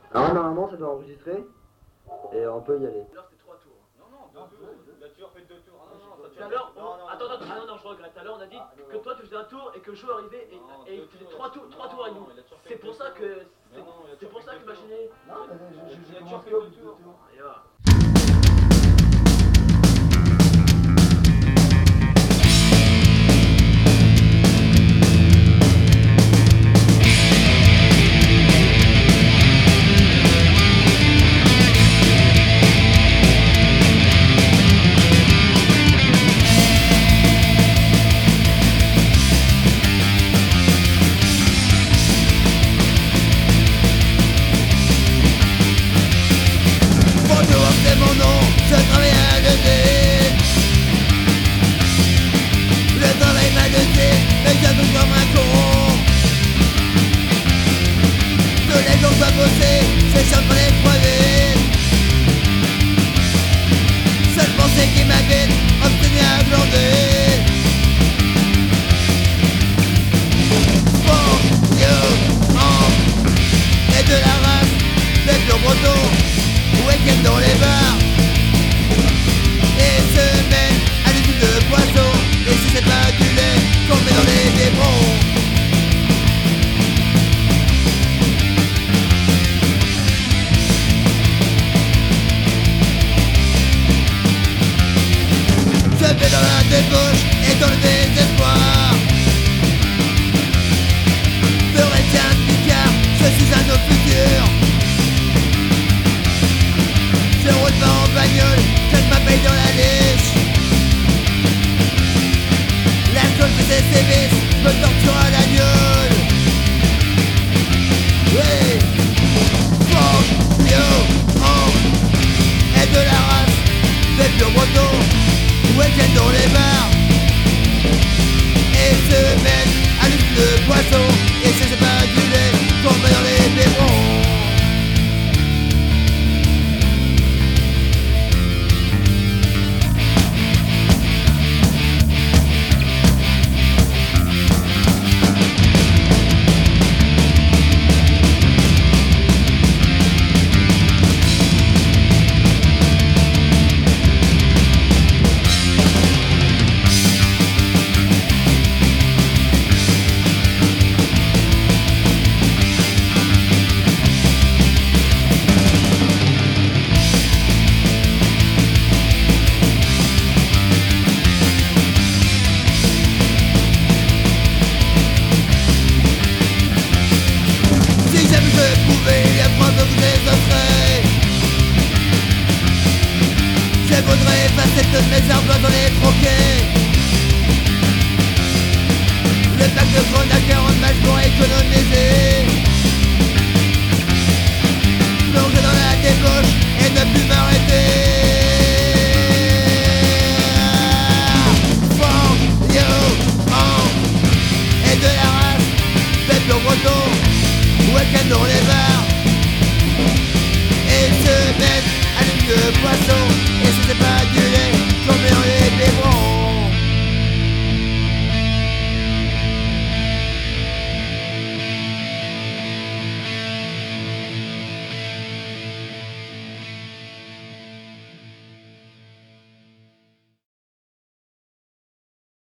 Alors normalement ça doit enregistrer et on peut y aller. Alors c'était 3 tours. Non, il a toujours fait 2 tours. Tout à l'heure, attends, je regrette. Tout à l'heure on a dit que toi tu faisais un tour et que Joe arrivait et il faisait 3 tours à nous. C'est pour ça que ma chaîne. Non, mais Il a toujours fait 2 tours. Allez, va. C'est ça pour les crever. Seule pensée qui m'habite, obtenue à glander. For you, et de la race, des purs bretons, week-end dans les bars. Et semaine à l'usine de poisson. Et si c'est pas du lait qu'on met dans les biberons. Je vais dans la débauche et dans le désespoir. Peurétien de Picard, je suis un autre futur. Je roule pas en bagnole, je m'appelle dans la lèche. L'alcool faisait ses vices, me torture à la gueule. Oui, fuck you, et de la race, des purs bretons. Week-end dans les bars. Et semaine à l'usine de poisson. Et si c'est pas du lait qu'on met dans les biberons. Je voudrais effacer toutes mes arbres dans les troquets. Le pack de grenades 40 matchs pour économiser. Plonger dans la débauche et ne plus m'arrêter. Fuck you, et de la race, des purs bretons, week-end dans les bars. Et semaine à l'huile de poisson. Et si c'est pas